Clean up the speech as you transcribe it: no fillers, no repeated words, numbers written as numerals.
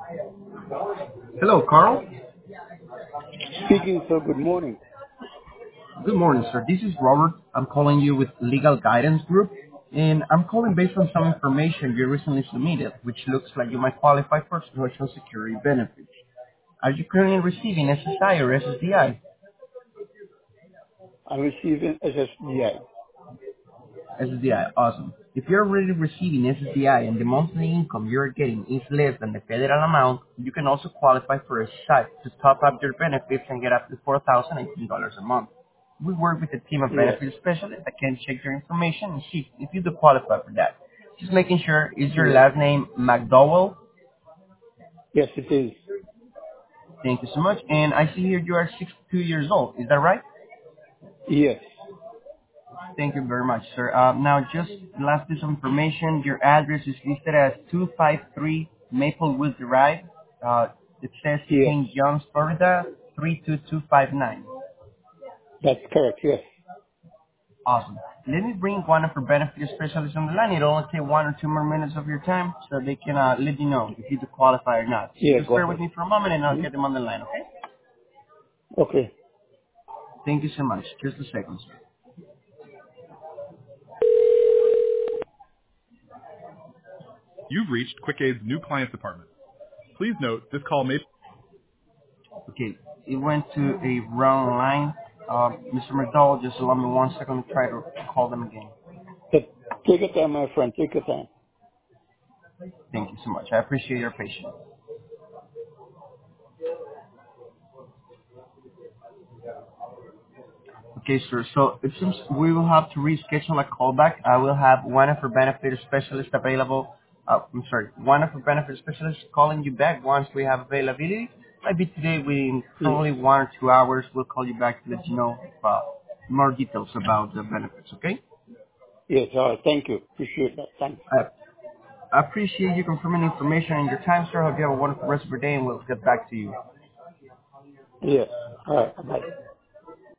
Hello, Carl. Speaking, sir, good morning. Good morning, sir. This is Robert. I'm calling you with Legal Guidance Group, and I'm calling based on some information you recently submitted, which looks like you might qualify for Social Security benefits. Are you currently receiving SSI or SSDI? I'm receiving SSDI. SSDI, awesome. If you're already receiving SSDI and the monthly income you're getting is less than the federal amount, you can also qualify for SSI to top up your benefits and get up to $4,018 a month. We work with a team of Yes, benefit specialists that can check your information and see if you do qualify for that. Just making sure, is your yes, last name McDowell? yes, it is. Thank you so much. And I see here you are 62 years old. Is that right? Yes, Thank you very much, sir. Now, just last piece of information. Your address is listed as 253 Maplewood Drive. It says yes, St. John's, Florida, 32259. that's correct. Yes, Awesome. Let me bring one of our benefit specialists on the line. It'll only take 1 or 2 more minutes of your time so they can let you know if you do qualify or not. So yeah, just go bear with ahead. me for a moment and I'll Hmm? get them on the line, okay? Okay. Thank you so much. Just a second, sir. You've reached QuickAid's new client department. Please note this call may... Okay, it went to a wrong line. Mr. McDowell, just allow me 1 second to try to call them again. But take your time, my friend. Take your time. Thank you so much. I appreciate your patience. Okay, sir. So it seems we will have to reschedule a callback. I will have one of our benefit specialists available. One of our benefit specialists calling you back once we have availability. Maybe today, within Yes, probably 1 or 2 hours, we'll call you back to let you know more details about the benefits. Okay? yes, all right. Thank you. Appreciate that. Thanks. I I appreciate you confirming the information and your time, sir. Hope you have a wonderful rest of your day, and we'll get back to you. Yes. All right. Bye.